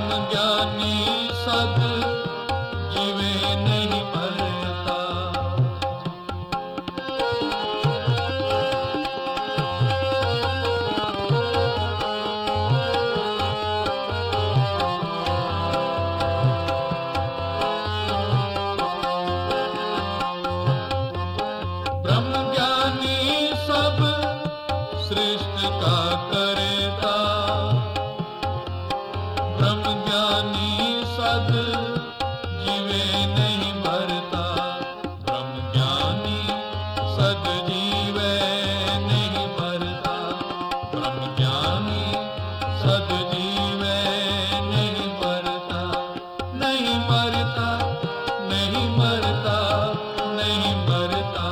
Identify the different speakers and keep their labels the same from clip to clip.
Speaker 1: ब्रह्म ज्ञानी सद जीवे नहीं मरता। ब्रह्म ज्ञानी सब सृष्टि का करेता। ब्रह्म ज्ञानी सद जीवे नहीं मरता। ब्रह्म ज्ञानी सद जीवे नहीं मरता। ब्रह्म ज्ञानी सद जीवे नहीं मरता। नहीं मरता, नहीं मरता, नहीं मरता।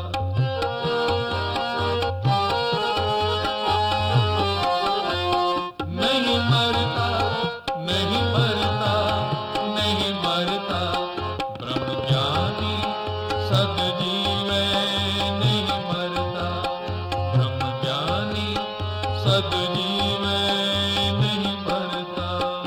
Speaker 1: नहीं मरता, नहीं मरता, नहीं मरता। ब्रह्म ज्ञानी सद जीवे नहीं मरता। ब्रह्म ज्ञानी सद जीवे नहीं मरता।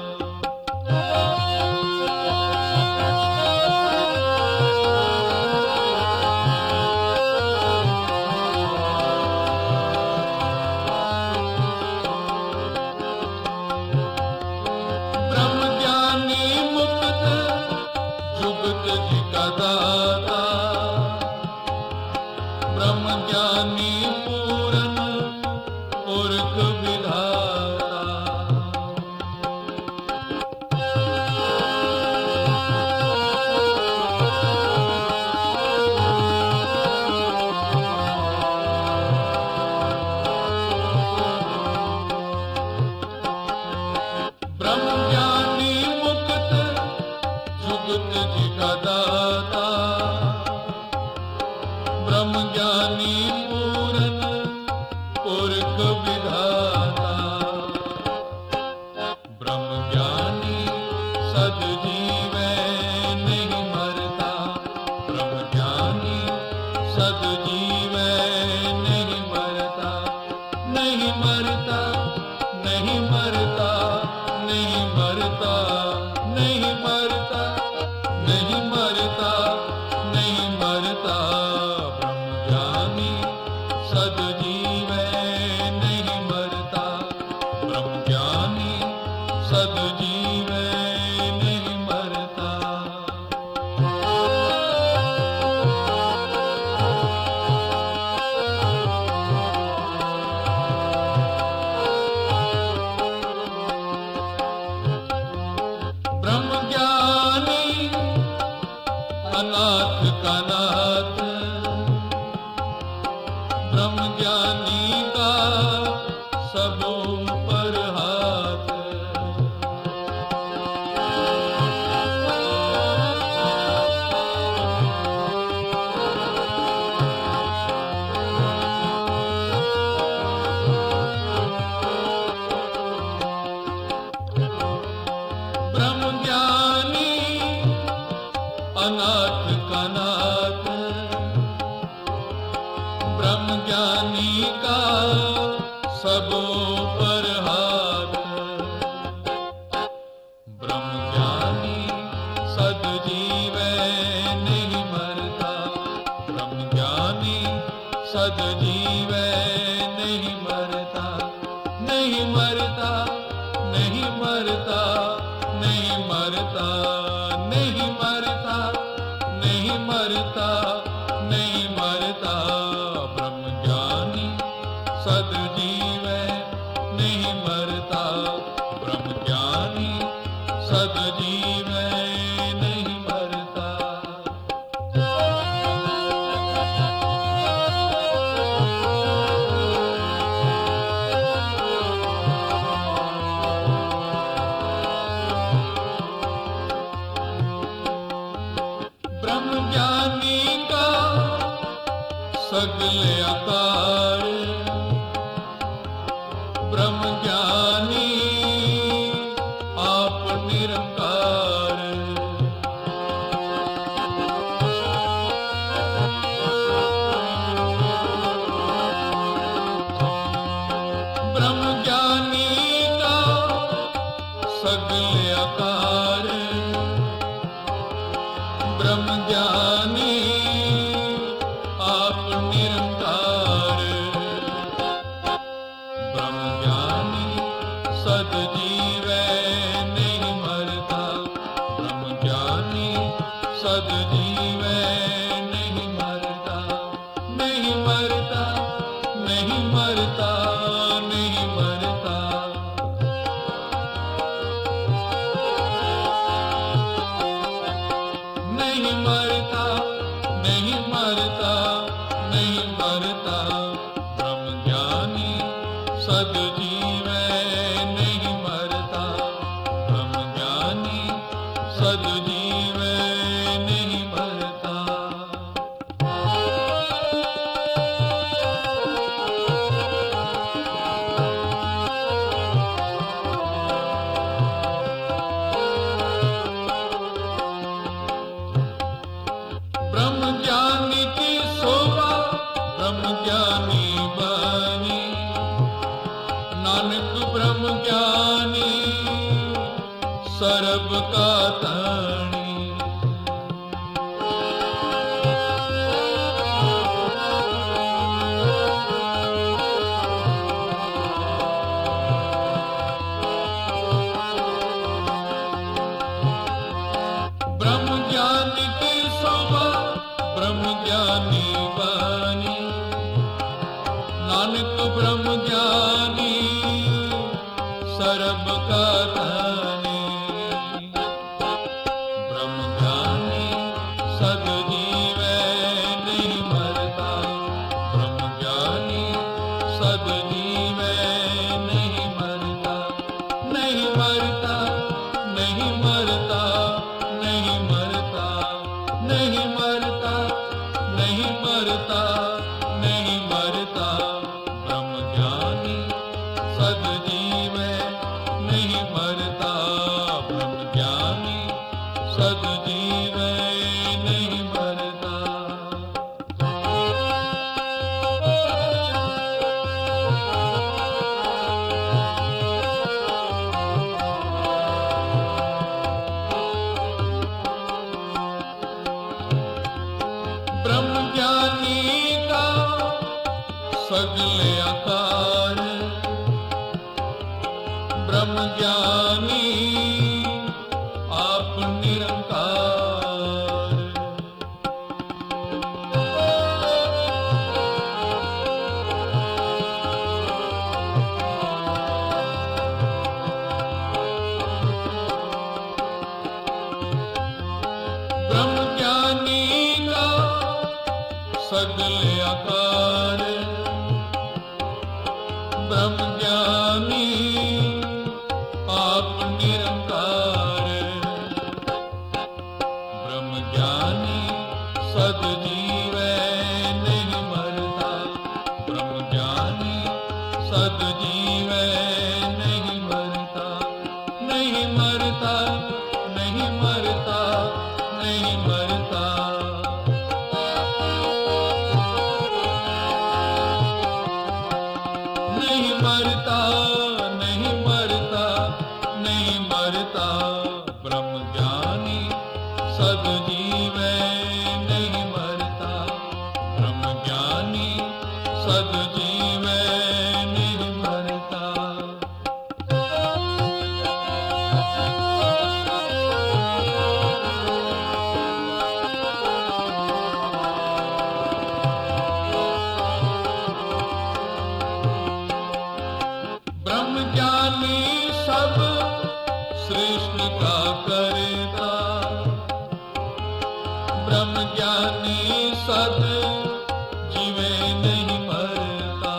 Speaker 1: ब्रह्म ज्ञानी मुक्त जुगत जी का दाता। ब्रह्म ज्ञानी पूरन पुरख विधाता। ब्रह्म ज्ञानी मुक्त जुगत जी का दाता। ब्रह्म ज्ञानी पूरन पुरख विधाता। ब्रह्म ज्ञानी सद जीवे नहीं मरता। ब्रह्म ज्ञानी सद जीवे नहीं मरता। नहीं मरता, नहीं मरता, नहीं मरता। नहीं मरता, नहीं मरता, नहीं मरता। ब्रह्म ज्ञानी सद जीवे नहीं मरता। ब्रह्म ज्ञानी सद जीवे नहीं मरता। ब्रह्म ज्ञानी अनाथ का नाथ। ब्रह्म ज्ञानी का सबों पर हाथ। ब्रह्म ज्ञानी अनाथ का नाथ। ब्रह्म ज्ञानी का सबों पर हाथ। ब्रह्म ज्ञानी सद जीवे नहीं मरता। ब्रह्म ज्ञानी सद जीवे नहीं मरता। नहीं मरता, नहीं मरता, नहीं मरता। नहीं मरता, नहीं मरता, नहीं मरता। ब्रह्म ज्ञानी सद जीवे नहीं मरता। ब्रह्म ज्ञानी सद जीवे नहीं मरता। ब्रह्म ज्ञानी का सगले आकार। ब्रह्म ज्ञानी आप निरंकार। सगले आकार ब्रह्म ज्ञानी आप निरंकार ब्रह्म ज्ञानी सद जीवै नहीं मरता ब्रह्म ज्ञानी सद जीवै नहीं मरता नहीं मरता नहीं मरता नहीं मरता नहीं मरता नहीं मरता नहीं मरता ब्रह्म ज्ञानी सद जीवै नहीं मरता ब्रह्म ज्ञानी सद जीवै नहीं मरता ब्रह्म ज्ञानी की शोभा ब्रह्म ज्ञानी बनी नानक ब्रह्म ज्ञानी सर्ब का धनी ब्रह्म ज्ञानी की शोभा ब्रह्म ज्ञानी बनी नानक ब्रह्म ज्ञानी सर्ब का धनी ब्रह्म ज्ञानी सद जीवै नहीं मरता ब्रह्म ज्ञानी सद जीवै नहीं मरता नहीं मरता नहीं मरता नहीं मरता नहीं मरता नहीं मरता नहीं मरता ब्रह्म ज्ञानी सद जीवै नहीं मरता ब्रह्म ज्ञानी सद जीवै नहीं मरता ब्रह्म ज्ञानी का सगले आकार ब्रह्म ज्ञानी आप निरंकार ब्रह्म ज्ञानी का सगले आकार ब्रह्म ज्ञानी आप निरंकार ब्रह्म ज्ञानी सद जीवै नहीं मरता ब्रह्म ज्ञानी सद जीवै नहीं मरता नहीं मरता नहीं मरता नहीं मरता नहीं मरता नहीं मरता नहीं मरता ब्रह्म ज्ञानी सद जीवै नहीं मरता ब्रह्म ज्ञानी सद जीवै नहीं मरता ब्रह्म ज्ञानी सब सृष्टि का करता ब्रह्म ज्ञानी सद जीवे नहीं मरता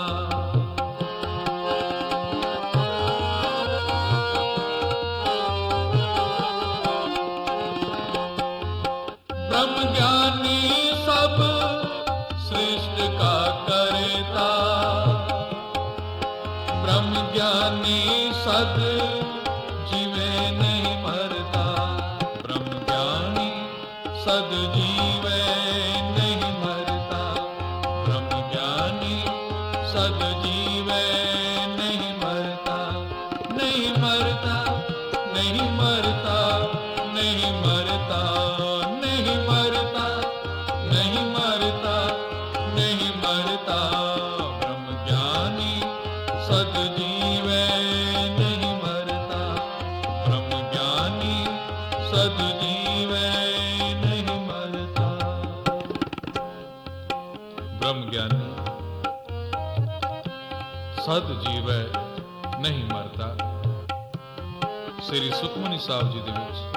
Speaker 1: ब्रह्म ज्ञानी सब सृष्टि का करता ब्रह्म ज्ञानी सद जीवे नहीं मरता ब्रह्म ज्ञानी सद जीवे नहीं मरता ब्रह्म ज्ञानी सद जीवे नहीं मरता नहीं मरता सद जीवै नहीं मरता। ब्रह्म ज्ञानी सद जीवै नहीं मरता। श्री सुखमनी साहब जी ਦੇ ਵਿੱਚ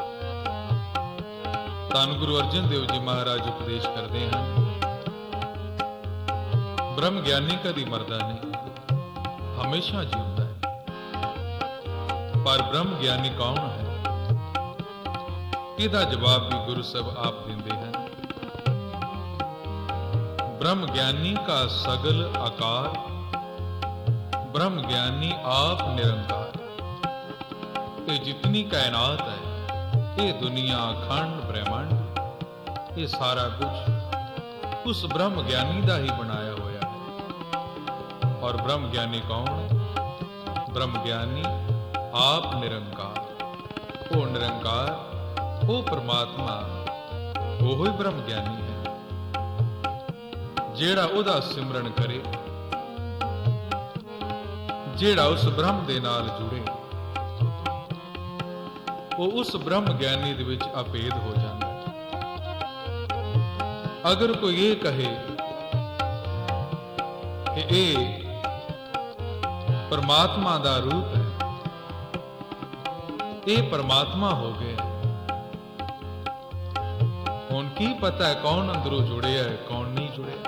Speaker 1: ਧੰਨ ਗੁਰੂ ਅਰਜਨ ਦੇਵ ਜੀ ਮਹਾਰਾਜ ਉਪਦੇਸ਼ ਕਰਦੇ ਹਨ, ਬ੍ਰਹਮ ਗਿਆਨੀ ਕਦੀ ਮਰਦਾ ਨਹੀਂ, ਹਮੇਸ਼ਾ ਜਿਉਂਦਾ ਹੈ। ਪਰ ਬ੍ਰਹਮ ਗਿਆਨੀ ਕੌਣ ਹੈ? ਇਹਦਾ ਜਵਾਬ ਵੀ ਗੁਰੂ ਸਾਹਿਬ ਆਪ ਦਿੰਦੇ ਹਨ। ब्रह्म ज्ञानी का सगल आकार, ब्रह्म ज्ञानी आप निरंकार। ये जितनी कायनात है, ये दुनिया अखंड ब्रह्मांड, ये सारा कुछ उस ब्रह्म ज्ञानी का ही बनाया होया है। और ब्रह्म ज्ञानी कौन है? ब्रह्म ज्ञानी आप निरंकार। वो निरंकार, वो परमात्मा, वो ही ब्रह्म ज्ञानी है। ਜਿਹੜਾ ਉਹਦਾ ਸਿਮਰਨ ਕਰੇ, ਜਿਹੜਾ ਉਸ ਬ੍ਰਹਮ ਦੇ ਨਾਲ ਜੁੜੇ, ਉਹ ਉਸ ਬ੍ਰਹਮ ਗਿਆਨੀ ਦੇ ਵਿੱਚ ਅਭੇਦ ਹੋ ਜਾਂਦਾ ਹੈ। ਅਗਰ ਕੋਈ ਇਹ ਕਹੇ ਕਿ ਇਹ ਪਰਮਾਤਮਾ ਦਾ ਰੂਪ ਹੈ, ਇਹ ਪਰਮਾਤਮਾ ਹੋ ਗਿਆ, ਹੁਣ ਕੀ ਪਤਾ ਹੈ ਕੌਣ ਅੰਦਰੋਂ ਜੁੜਿਆ ਹੈ, ਕੌਣ ਨਹੀਂ ਜੁੜਿਆ।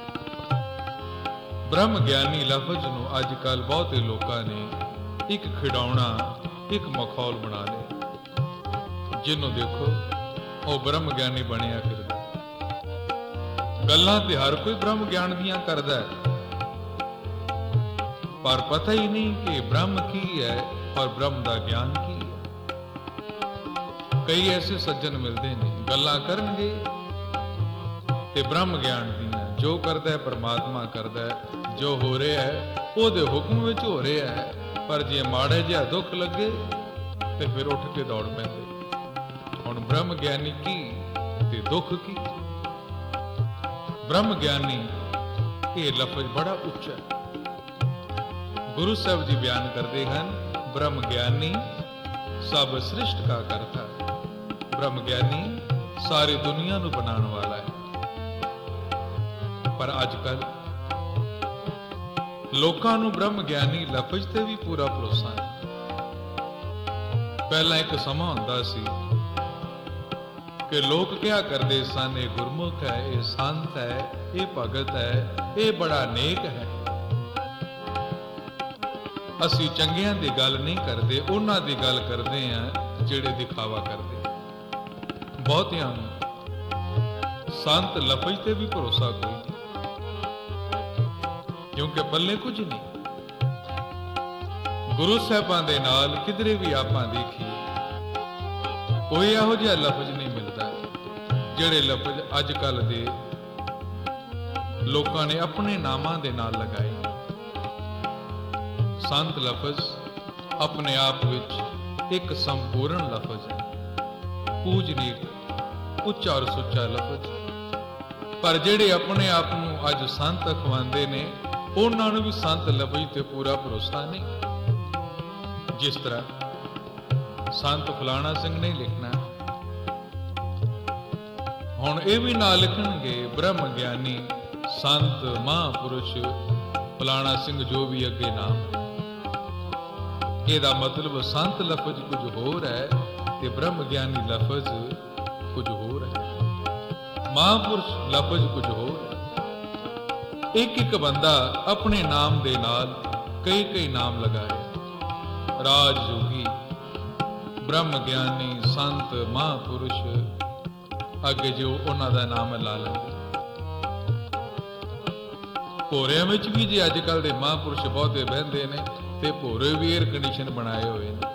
Speaker 1: ब्रह्म ज्ञानी लफज ਨੂੰ ਅੱਜ ਕੱਲ ਬਹੁਤੇ ਲੋਕਾਂ ਨੇ ਇੱਕ ਖਿਡੌਣਾ, ਇੱਕ ਮਖੌਲ ਬਣਾ ਲਿਆ। ਜਿਹਨੂੰ ਦੇਖੋ ਉਹ ਬ੍ਰਹਮ ਗਿਆਨੀ ਬਣਿਆ ਫਿਰਦਾ। ਗੱਲਾਂ ਤੇ ਹਰ ਕੋਈ ਬ੍ਰਹਮ ਗਿਆਨ ਦੀਆਂ ਕਰਦਾ ਹੈ, ਪਰ ਪਤਾ ਹੀ ਨਹੀਂ ਕਿ ਬ੍ਰਹਮ ਕੀ ਹੈ ਔਰ ਬ੍ਰਹਮ ਦਾ ਗਿਆਨ ਕੀ ਹੈ। ਕਈ ਐਸੇ ਸੱਜਣ ਮਿਲਦੇ ਨੇ, ਗੱਲਾਂ ਕਰਨਗੇ ਤੇ ਬ੍ਰਹਮ ਗਿਆਨ ਦੀਆਂ, ਜੋ ਕਰਦਾ ਹੈ ਪਰਮਾਤਮਾ ਕਰਦਾ ਹੈ, ਜੋ ਹੋ ਰਿਹਾ ਹੈ ਉਹਦੇ ਹੁਕਮ ਵਿੱਚ ਹੋ ਰਿਹਾ ਹੈ। ਪਰ ਜੇ ਮਾੜਾ ਜਿਹਾ ਦੁੱਖ ਲੱਗੇ ਤੇ ਫਿਰ ਉੱਠ ਕੇ ਦੌੜ ਪੈਂਦੇ। ਹੁਣ ਬ੍ਰਹਮ ਗਿਆਨੀ ਕੀ ਤੇ ਦੁੱਖ ਕੀ? ਬ੍ਰਹਮ ਗਿਆਨੀ ਇਹ ਲਫ਼ਜ਼ ਬੜਾ ਉੱਚਾ ਹੈ। ਗੁਰੂ ਸਾਹਿਬ ਜੀ ਬਿਆਨ ਕਰਦੇ ਹਨ, ਬ੍ਰਹਮ ਗਿਆਨੀ ਸਭ ਸ੍ਰਿਸ਼ਟ ਕਾ ਕਰਤਾ। ਬ੍ਰਹਮ ਗਿਆਨੀ ਸਾਰੀ ਦੁਨੀਆ ਨੂੰ ਬਣਾਉਣ ਵਾਲਾ ਹੈ। ਪਰ ਅੱਜ ਕੱਲ ਲੋਕਾਂ ਨੂੰ ਬ੍ਰਹਮ ਗਿਆਨੀ ਲਫ਼ਜ਼ ਤੇ ਵੀ ਪੂਰਾ ਭਰੋਸਾ ਹੈ। ਪਹਿਲਾਂ ਇੱਕ ਸਮਾਂ ਹੁੰਦਾ ਸੀ ਕਿ ਲੋਕ ਕਿਹਾ ਕਰਦੇ ਸਨ, ਇਹ ਗੁਰਮੁਖ ਹੈ, ਇਹ ਸੰਤ ਹੈ, ਇਹ ਭਗਤ ਹੈ, ਇਹ ਬੜਾ ਨੇਕ ਹੈ। ਅਸੀਂ ਚੰਗਿਆਂ ਦੀ ਗੱਲ ਨਹੀਂ ਕਰਦੇ, ਉਹਨਾਂ ਦੀ ਗੱਲ ਕਰਦੇ ਹਾਂ ਜਿਹੜੇ ਦਿਖਾਵਾ ਕਰਦੇ। ਬਹੁਤਿਆਂ ਨੂੰ ਸੰਤ ਲਫ਼ਜ਼ ਤੇ ਵੀ ਭਰੋਸਾ ਕੋਈ ਨਹੀਂ, ਕਿਉਂਕਿ ਪੱਲੇ ਕੁਝ ਨਹੀਂ। ਗੁਰੂ ਸਾਹਿਬਾਂ ਦੇ ਨਾਲ ਕਿਧਰੇ ਵੀ ਆਪਾਂ ਦੇਖੀਏ, ਕੋਈ ਇਹੋ ਜਿਹਾ ਲਫ਼ਜ਼ ਨਹੀਂ ਮਿਲਦਾ ਜਿਹੜੇ ਲਫ਼ਜ਼ ਅੱਜ ਕੱਲ ਦੇ ਲੋਕਾਂ ਨੇ ਆਪਣੇ ਨਾਮਾਂ ਦੇ ਨਾਲ ਲਗਾਏ। ਸੰਤ ਲਫ਼ਜ਼ ਆਪਣੇ ਆਪ ਵਿੱਚ ਇੱਕ ਸੰਪੂਰਨ ਲਫ਼ਜ਼ ਹੈ, ਪੂਜਨੀਕ, ਉੱਚਾ ਔਰ ਸੁੱਚਾ ਲਫ਼ਜ਼। ਪਰ ਜਿਹੜੇ ਆਪਣੇ ਆਪ ਨੂੰ ਅੱਜ ਸੰਤ ਅਖਵਾਉਂਦੇ ਨੇ, ਉਹਨਾਂ ਨੂੰ ਵੀ ਸੰਤ ਲਫ਼ਜ਼ ਤੇ ਪੂਰਾ ਭਰੋਸਾ ਨਹੀਂ। ਜਿਸ ਤਰ੍ਹਾਂ ਸੰਤ ਫਲਾਣਾ ਸਿੰਘ ਨਹੀਂ ਲਿਖਣਾ, ਹੁਣ ਇਹ ਵੀ ਨਾ ਲਿਖਣਗੇ ਬ੍ਰਹਮ ਗਿਆਨੀ ਸੰਤ ਮਹਾਂਪੁਰਸ਼ ਫਲਾਣਾ ਸਿੰਘ, ਜੋ ਵੀ ਅੱਗੇ ਨਾਮ। ਇਹਦਾ ਮਤਲਬ ਸੰਤ ਲਫ਼ਜ਼ ਕੁਝ ਹੋਰ ਹੈ ਤੇ ਬ੍ਰਹਮ ਗਿਆਨੀ ਲਫ਼ਜ਼ ਕੁਝ ਹੋਰ ਹੈ, ਮਹਾਂਪੁਰਸ਼ ਲਫ਼ਜ਼ ਕੁਝ ਹੋਰ ਹੈ। ਇੱਕ ਇੱਕ ਬੰਦਾ ਆਪਣੇ ਨਾਮ ਦੇ ਨਾਲ ਕਈ ਕਈ ਨਾਮ ਲਗਾਏ। ਰਾਜ ਜੋਗੀ, ਬ੍ਰਹਮ ਗਿਆਨੀ, ਸੰਤ, ਮਹਾਂਪੁਰਸ਼, ਅੱਗੇ ਜੋ ਉਹਨਾਂ ਦਾ ਨਾਮ ਲਾ ਲੈਂਦੇ। ਭੋਰਿਆਂ ਵਿੱਚ ਵੀ ਜੇ ਅੱਜ ਕੱਲ ਦੇ ਮਹਾਂਪੁਰਸ਼ ਬਹੁਤੇ ਬਹਿੰਦੇ ਨੇ ਤੇ ਭੋਰੇ ਵੀ 에ਅਰ ਕੰਡੀਸ਼ਨ ਬਣਾਏ ਹੋਏ ਨੇ,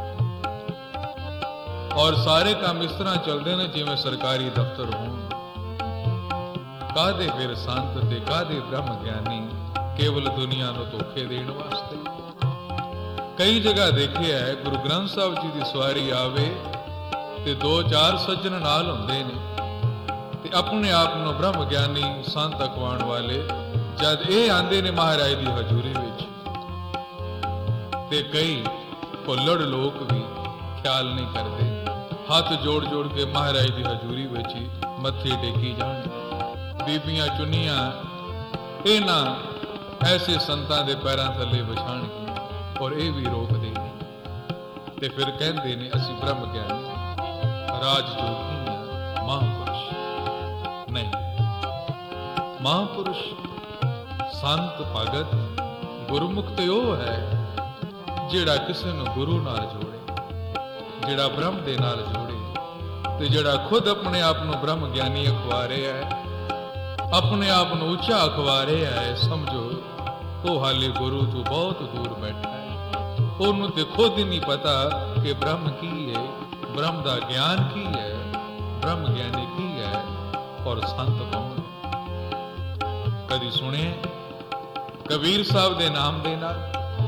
Speaker 1: ਔਰ ਸਾਰੇ ਕੰਮ ਇਸ ਤਰ੍ਹਾਂ ਚੱਲਦੇ ਨੇ ਜਿਵੇਂ ਸਰਕਾਰੀ ਦਫ਼ਤਰ ਹੋਣ। ਕਾਹਦੇ ਫਿਰ ਸੰਤ ਤੇ ਕਾਹਦੇ ਬ੍ਰਹਮ ਗਿਆਨੀ? ਕੇਵਲ ਦੁਨੀਆ ਨੂੰ ਧੋਖੇ ਦੇਣ ਵਾਸਤੇ। ਕਈ ਜਗ੍ਹਾ ਦੇਖਿਆ ਹੈ, ਗੁਰੂ ਗ੍ਰੰਥ ਸਾਹਿਬ ਜੀ ਦੀ ਸਵਾਰੀ ਆਵੇ ਤੇ 2-4 ਸੱਜਣ ਨਾਲ ਹੁੰਦੇ ਨੇ ਤੇ ਆਪਣੇ ਆਪ ਨੂੰ ਬ੍ਰਹਮ ਗਿਆਨੀ ਸੰਤ ਅਖਵਾਉਣ ਵਾਲੇ ਜਦ ਇਹ ਆਂਦੇ ਨੇ ਮਹਾਰਾਜ ਦੀ ਹਜ਼ੂਰੀ ਵਿੱਚ, ਤੇ ਕਈ ਭੁੱਲੜ ਲੋਕ ਵੀ ਖਿਆਲ ਨਹੀਂ ਕਰਦੇ हथ जोड़ जोड़ के महाराज की हजूरी विच मत्थे टेकी जाण। बीबियां चुनियां इन्हां ऐसे संतां दे पैरां थल्ले विछाण और ये भी रोकदे नहीं। ते फिर कहंदे ने असीं ब्रह्म ज्ञानी राज जोगी हां, महापुरुष नहीं। महापुरुष संत भगत गुरमुख ते ओह है जिहड़ा किसी नूं गुरु नाल जोड़े, जिहड़ा ब्रह्म दे नाल जोड़े, ते जिहड़ा खुद अपने आप नूं ब्रह्म ज्ञानी अखवा रहा है, अपने आप नूं उच्चा अखवा रहा है, समझो वो हाले गुरु तो बहुत दूर बैठा है। उन्होंने तो खुद ही नहीं पता कि ब्रह्म की है, ब्रह्म का ज्ञान की है, ब्रह्म ज्ञानी की है और संत कौन है। कभी सुने कबीर साहब के नाम दे नाल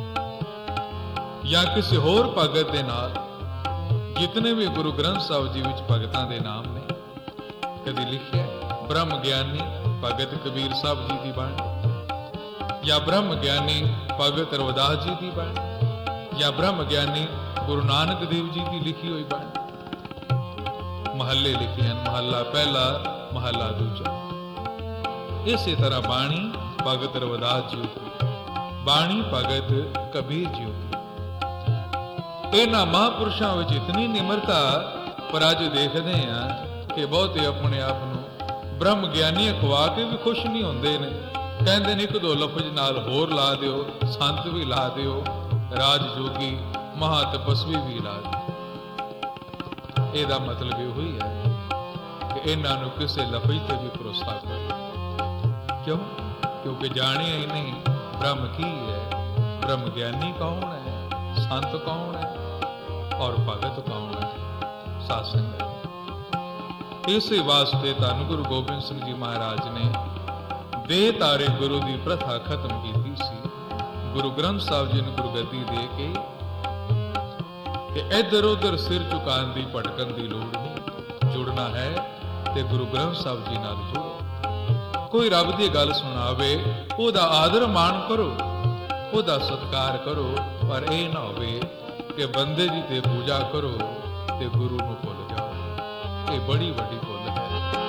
Speaker 1: या किसी होर भगत दे नाल, जितने भी गुरु ग्रंथ साहब जी विच भगतां दे नाम ने, कभी लिखिया ब्रह्म ज्ञानी भगत कबीर साहब जी की बाणी, या ब्रह्म ज्ञानी भगत रविदास जी की बाणी, या ब्रह्म ज्ञानी गुरु नानक देव जी की लिखी हुई बाणी। महल्ले लिखे हैं, महला पहला महला दूजा। इसी तरह बाणी भगत रविदास जी की, बाणी भगत कबीर जी की। इन्हां महापुरुषों विच इतनी निमरता, पर अज देखते हैं कि बहुते अपने आप नूं ब्रह्म ज्ञानी अखवा के भी खुश नहीं होंदे ने। कहंदे ने एक दो लफज नाल होर ला दिओ, संत भी ला दिओ, राज जोगी महा तपस्वी भी ला दिओ। इहदा मतलब यो ही है कि इन्हां नूं किसी लफज ते भी भरोसा कोई। क्यों? क्योंकि जानिया ही नहीं ब्रह्म की है, ब्रह्म ज्ञानी कौन है, संत कौन है और भगत कौन है, साध संगत। इसे वास्ते धन गुरु गोबिंद सिंह जी महाराज ने दे तारे गुरु की प्रथा खत्म की सी। गुरु ग्रंथ साहब जी ने गुरगद्दी दे के इधर उधर सिर झुकाने की भटकन की लोड़ नहीं। जुड़ना है तो गुरु ग्रंथ साहब जी नाल जुड़ो। कोई रब की गल सुनावे ओदा आदर मान करो, ओदा सत्कार करो, पर यह ना होवे कि बंदे जी ते पूजा करो ते गुरु नूं भुल जाओ। ये बड़ी वड्डी भुल है।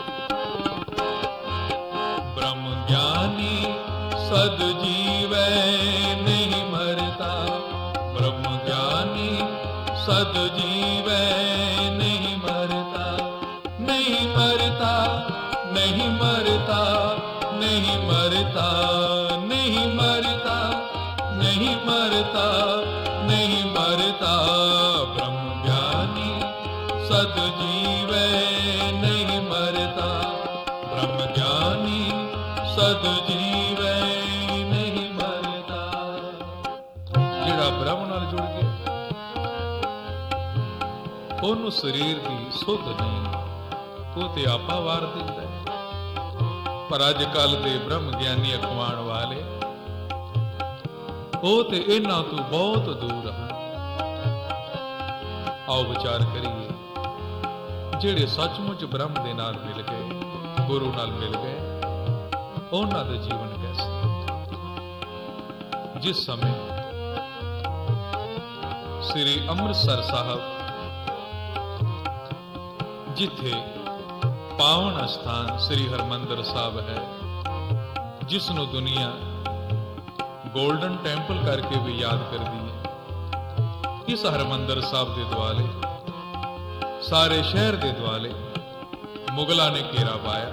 Speaker 1: ब्रह्म ज्ञानी सद जीवै नहीं मरता, ब्रह्म ज्ञानी सद जीवै नहीं मरता, नहीं मरता, नहीं मरता, नहीं मरता, नहीं मरता, नहीं मरता, नहीं मरता। ब्रह्म ज्ञानी सद जीवै नहीं मरता, ब्रह्म ज्ञानी सद जीवै नहीं मरता। जिहड़ा ब्रह्म नाल जुड़ गया ओनू शरीर की सुध नहीं, वो ते आपा वार दिंदा है। पर अजकल दे ब्रह्म ज्ञानी अखवाण वाले वो ते इन्हां तो बहुत दूर हैं। आओ विचार करिए, जेड़े सचमुच ब्रह्म दे नाल मिल गए, गुरु नाल मिल गए, उन्हां दा जीवन कैसा। जिस समय श्री अमृतसर साहब जिथे पावन स्थान श्री हरमंदर साहब है, जिसनों दुनिया गोल्डन टेंपल करके भी याद कर दी है, इस हरमंदर साहब के दुआले सारे शहर के दुआले मुगलों ने घेरा पाया।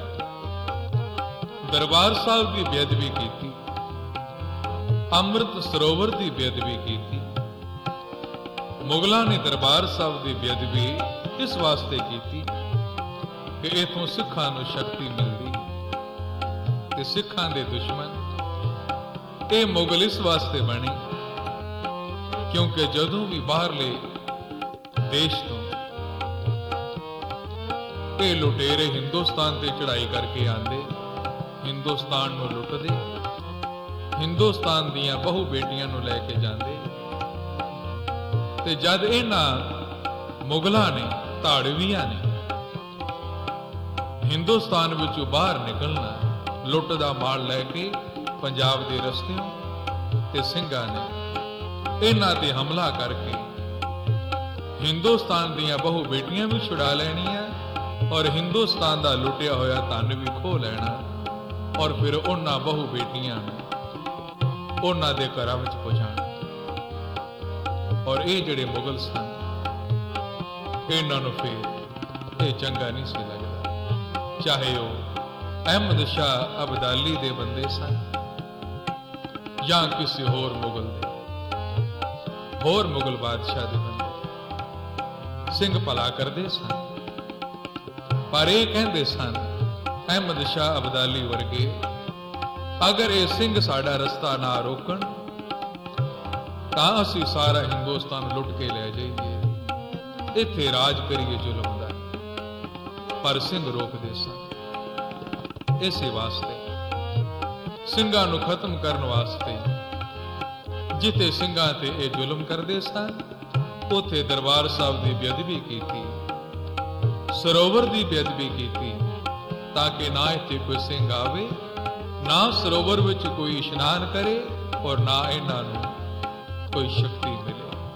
Speaker 1: दरबार साहब की बेअदबी की थी, अमृत सरोवर की बेअदबी की थी। मुगलों ने दरबार साहब की बेअदबी इस वास्ते की थी कि इथों सिखां नूं शक्ति मिलती ते सिखां दे दुश्मन ये मुगल इस वास्ते बने क्योंकि जदों भी बाहरले देश तो ये लुटेरे हिंदुस्तान ते चढ़ाई करके आंदे, हिंदुस्तान नूं लुटदे, हिंदुस्तान दियां बहु बेटियां नूं लैके जांदे। ते जद इन्हां मुगलों ने धाड़वियां ने हिंदुस्तान विचों बाहर निकलना, लुट दा माल लैके पंजाब के रस्तियों ते सिंघां ने इन्हां ते हमला करके ਹਿੰਦੁਸਤਾਨ ਦੀਆਂ ਬਹੁ ਬੇਟੀਆਂ ਵੀ ਛੁਡਾ ਲੈਣੀਆਂ ਔਰ ਹਿੰਦੁਸਤਾਨ ਦਾ ਲੁੱਟਿਆ ਹੋਇਆ ਧਨ ਵੀ ਖੋਹ ਲੈਣਾ, ਔਰ ਫਿਰ ਉਹਨਾਂ ਬਹੁ ਬੇਟੀਆਂ ਨੂੰ ਉਹਨਾਂ ਦੇ ਘਰਾਂ ਵਿੱਚ ਪਹੁੰਚਾਉਣਾ। ਔਰ ਇਹ ਜਿਹੜੇ ਮੁਗਲ ਸਨ, ਇਹਨਾਂ ਨੂੰ ਫਿਰ ਇਹ ਚੰਗਾ ਨਹੀਂ ਸੀ ਲੱਗਦਾ, ਚਾਹੇ ਉਹ ਅਹਿਮਦ ਸ਼ਾਹ ਅਬਦਾਲੀ ਦੇ ਬੰਦੇ ਸਨ ਜਾਂ ਕਿਸੇ ਹੋਰ ਮੁਗਲ ਬਾਦਸ਼ਾਹ ਦੇ ਬੰਦੇ। ਸਿੰਘ ਭਲਾ ਕਰਦੇ ਸਨ, ਪਰ ਇਹ ਕਹਿੰਦੇ ਸਨ ਅਹਿਮਦ ਸ਼ਾਹ ਅਬਦਾਲੀ ਵਰਗੇ, ਅਗਰ ਇਹ ਸਿੰਘ ਸਾਡਾ ਰਸਤਾ ਨਾ ਰੋਕਣ ਤਾਂ ਅਸੀਂ ਸਾਰਾ ਹਿੰਦੁਸਤਾਨ ਲੁੱਟ ਕੇ ਲੈ ਜਾਈਏ, ਇੱਥੇ ਰਾਜ ਕਰੀਏ ਜ਼ੁਲਮ ਦਾ। ਪਰ ਸਿੰਘ ਰੋਕਦੇ ਸਨ। ਇਸੇ ਵਾਸਤੇ ਸਿੰਘਾਂ ਨੂੰ ਖਤਮ ਕਰਨ ਵਾਸਤੇ ਜਿੱਥੇ ਸਿੰਘਾਂ ਤੇ ਇਹ ਜ਼ੁਲਮ ਕਰਦੇ ਸਨ, ਉੱਥੇ ਦਰਬਾਰ ਸਾਹਿਬ ਦੀ ਬੇਅਦਬੀ ਕੀਤੀ, ਸਰੋਵਰ ਦੀ ਬੇਅਦਬੀ ਕੀਤੀ, ਤਾਂ ਕਿ ਨਾ ਇੱਥੇ ਕੋਈ ਸਿੰਘ ਆਵੇ, ਨਾ ਸਰੋਵਰ ਵਿੱਚ ਕੋਈ ਇਸ਼ਨਾਨ ਕਰੇ, ਔਰ ਨਾ ਇਹਨਾਂ ਨੂੰ ਕੋਈ ਸ਼ਕਤੀ ਮਿਲੇ।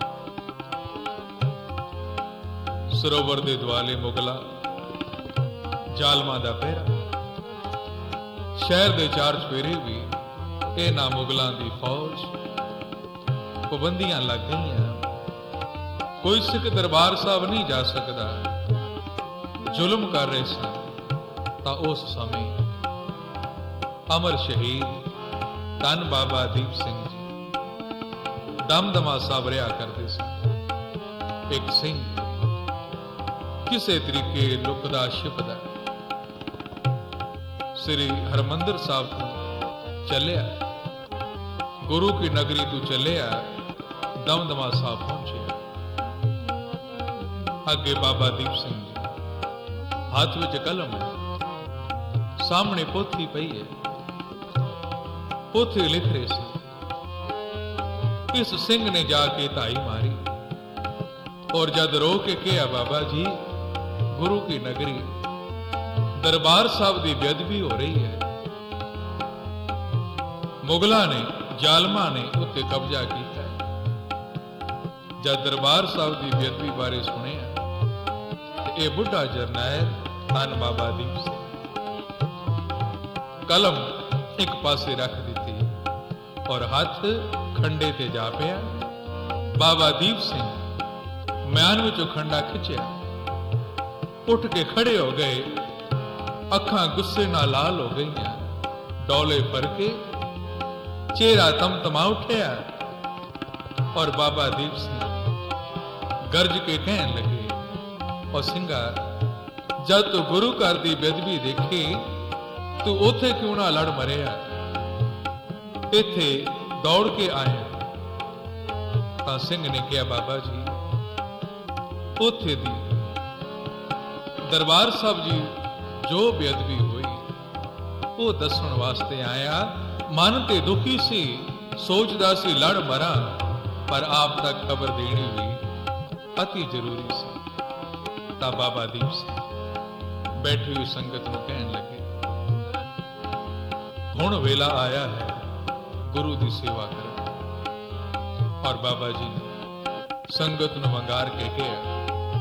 Speaker 1: ਸਰੋਵਰ ਦੇ ਦੁਆਲੇ ਮੁਗਲਾਂ ਜ਼ਾਲਮਾਂ ਦਾ ਪਹਿਰਾ, ਸ਼ਹਿਰ ਦੇ ਚਾਰ ਚੁਫੇਰੇ ਵੀ ਇਹਨਾਂ ਮੁਗਲਾਂ ਦੀ ਫੌਜ, ਪਾਬੰਦੀਆਂ ਲੱਗ ਗਈਆਂ। ਕੋਈ ਸਿੱਖ ਦਰਬਾਰ ਸਾਹਿਬ ਨਹੀਂ ਜਾ ਸਕਦਾ। ਜ਼ੁਲਮ ਕਰ ਰਹੇ ਸਨ। ਤਾਂ ਉਸ ਸਮੇਂ ਅਮਰ ਸ਼ਹੀਦ ਧੰਨ ਬਾਬਾ ਦੀਪ ਸਿੰਘ ਜੀ ਦਮਦਮਾ ਸਾਹਿਬ ਰਿਹਾ ਕਰਦੇ ਸਨ। ਇੱਕ ਸਿੰਘ ਕਿਸੇ ਤਰੀਕੇ ਲੁਕਦਾ ਛਿਪਦਾ ਸ੍ਰੀ ਹਰਮੰਦਰ ਸਾਹਿਬ ਤੋਂ ਚੱਲਿਆ, ਗੁਰੂ ਕੀ ਨਗਰੀ ਤੋਂ ਚੱਲਿਆ, ਦਮਦਮਾ ਸਾਹਿਬ ਪਹੁੰਚਿਆ। ਅੱਗੇ ਬਾਬਾ ਦੀਪ ਸਿੰਘ ਜੀ, ਹੱਥ ਵਿੱਚ ਕਲਮ, ਸਾਹਮਣੇ ਪੋਥੀ ਪਈ ਹੈ, ਪੋਥੀ ਲਿਖ ਰਹੇ ਸੀ। ਇਸ ਸਿੰਘ ਨੇ ਜਾ ਕੇ ਧਾਈ ਮਾਰੀ ਔਰ ਜਦ ਰੋ ਕੇ ਕਿਹਾ, ਬਾਬਾ ਜੀ ਗੁਰੂ ਕੀ ਨਗਰੀ ਦਰਬਾਰ ਸਾਹਿਬ ਦੀ ਬੇਅਦਬੀ ਹੋ ਰਹੀ ਹੈ, ਮੁਗਲਾਂ ਨੇ, ਜ਼ਾਲਮਾਂ ਨੇ ਉੱਤੇ ਕਬਜ਼ਾ ਕੀਤਾ ਹੈ। ਜਦ ਦਰਬਾਰ ਸਾਹਿਬ ਦੀ ਬੇਅਦਬੀ ਬਾਰੇ ਸੁਣਿਆ ਤੇ ਇਹ ਬੁੱਢਾ ਜਰਨੈਲ ਧੰਨ ਬਾਬਾ ਦੀਪ ਸਿੰਘ ਕਲਮ ਇੱਕ ਪਾਸੇ ਰੱਖ ਦਿੱਤੀ ਔਰ ਹੱਥ ਖੰਡੇ ਤੇ ਜਾ ਪਿਆ। ਬਾਬਾ ਦੀਪ ਸਿੰਘ ਮਿਆਨ ਵਿੱਚੋਂ ਖੰਡਾ ਖਿੱਚਿਆ, ਉੱਠ ਕੇ ਖੜੇ ਹੋ ਗਏ, ਅੱਖਾਂ ਗੁੱਸੇ ਨਾਲ ਲਾਲ ਹੋ ਗਈਆਂ, ਡੋਲੇ ਭਰ ਕੇ ਚਿਹਰਾ ਤਮਤਮਾ ਉੱਠਿਆ ਔਰ ਬਾਬਾ ਦੀਪ ਸਿੰਘ ਗਰਜ ਕੇ ਕਹਿਣ ਲੱਗੇ, ਉਹ ਸਿੰਘਾ, ਜਦ ਤੂੰ ਗੁਰੂ ਘਰ ਦੀ ਬੇਅਦਬੀ ਦੇਖੀ, ਤੂੰ ਉੱਥੇ ਕਿਉਂ ਨਾ ਲੜ ਮਰਿਆ, ਇੱਥੇ ਦੌੜ ਕੇ ਆਇਆ। ਤਾਂ ਸਿੰਘ ਨੇ ਕਿਹਾ, ਬਾਬਾ ਜੀ ਉੱਥੇ ਦੀ ਦਰਬਾਰ ਸਾਹਿਬ ਜੀ ਜੋ ਬੇਅਦਬੀ ਹੋਈ ਉਹ ਦੱਸਣ ਵਾਸਤੇ ਆਇਆ। ਮਨ ਤੇ ਦੁਖੀ ਸੀ, ਸੋਚਦਾ ਸੀ ਲੜ ਮਰਾਂ, ਪਰ ਆਪ ਤੱਕ ਖਬਰ ਦੇਣੀ ਵੀ ਅਤੀ ਜ਼ਰੂਰੀ ਸੀ। ਤਾਂ ਬਾਬਾ ਦੀਪ ਸਿੰਘ ਬੈਠੀ ਹੋਈ ਸੰਗਤ ਨੂੰ ਕਹਿਣ ਲੱਗੇ, ਹੁਣ ਵੇਲਾ ਆਇਆ ਹੈ ਗੁਰੂ ਦੀ ਸੇਵਾ ਕਰਨ। ਔਰ ਬਾਬਾ ਜੀ ਨੇ ਸੰਗਤ ਨੂੰ ਵੰਗਾਰ ਕੇ ਕਿਹਾ,